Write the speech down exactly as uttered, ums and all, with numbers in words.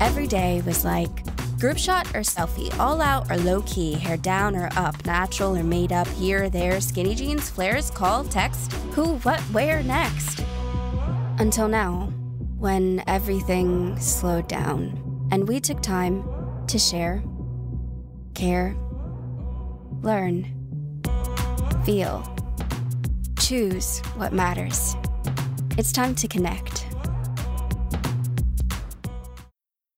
every day was like group shot or selfie, all out or low key, hair down or up, natural or made up, here or there, skinny jeans, flares, call, text, who, what, where, next. Until now, when everything slowed down and we took time to share, care, learn, feel, choose what matters. It's time to connect.